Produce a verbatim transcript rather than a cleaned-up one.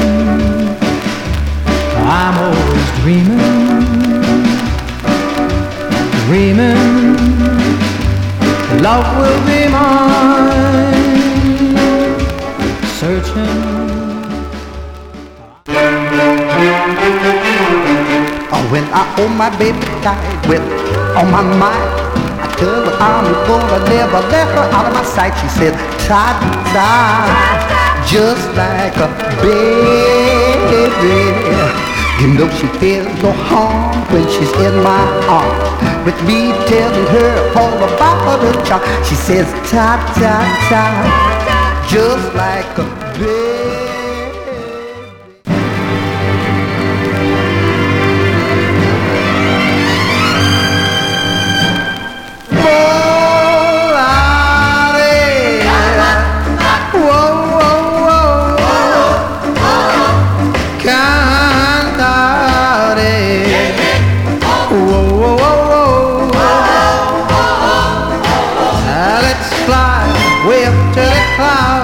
I'm always dreaming, dreaming, love will be mine, searching. Oh, when I hold my baby tight with on my mind, I tell her I'm gonna never let her out of my sight. She said, "Try to try, just like a baby." You know she feels no harm when she's in my arms, with me telling her all about her child. She says, "Ta ta ta, just like a baby." Way up to the clouds.